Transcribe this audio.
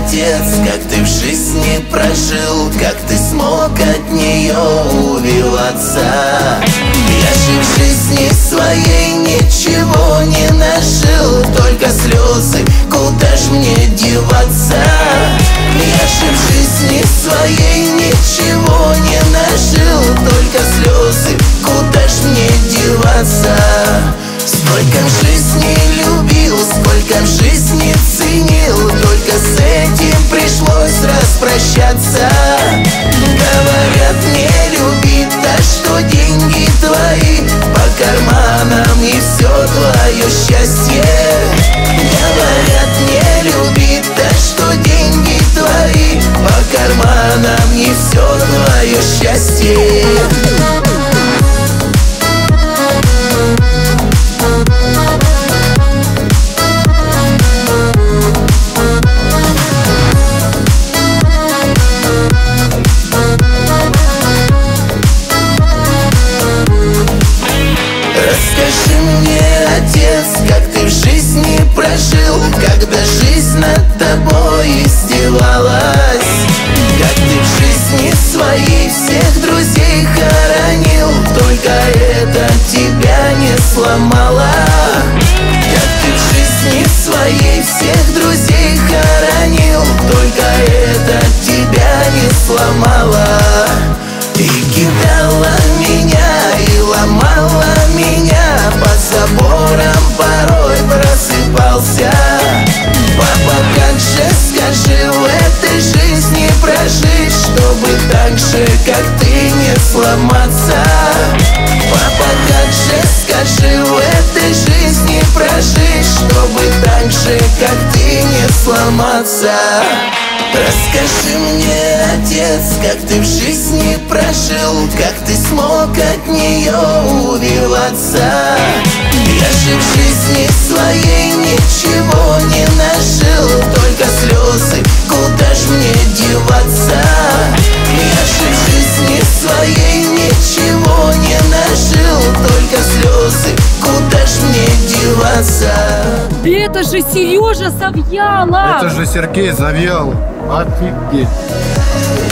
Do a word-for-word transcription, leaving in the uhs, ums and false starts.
отец, как ты в жизни прожил, как ты смог от нее увиваться. Я же в жизни своей ничего не нажил, только слезы, куда ж мне деваться? Я же в жизни своей ничего не нажил, только слезы, куда ж мне деваться? Сколько в жизни любил, сколько в жизни ценил, только с этим пришлось распрощаться. Говорят, не люби, да что деньги твои по карманам и все твое счастье. Говорят, не люби, да что деньги твои по карманам и все твое счастье. Расскажи мне, отец, как ты в жизни прожил, когда жизнь над тобой издевалась, как ты в жизни своей всех друзей хоронил, только это тебя не сломало. Как ты в жизни своей всех друзей хоронил, только это тебя не сломало. Ты кидала меня и ломала меня, под забором порой просыпался. Папа, как же, скажи, в этой жизни прожить, чтобы так же, как ты, не сломаться? Папа, как же, скажи, в этой жизни прожить, чтобы так же, как ты, не сломаться? Расскажи мне, отец, как ты в жизни прожил, как ты смог от нее увиваться. Я же в жизни своей ничего не нажил, только слезы, куда ж мне деваться? Я же в жизни своей ничего не нажил, только слезы, куда ж мне деваться? Да это же Сережа Завьялов! Это же Сергей Завьялов. Офигеть.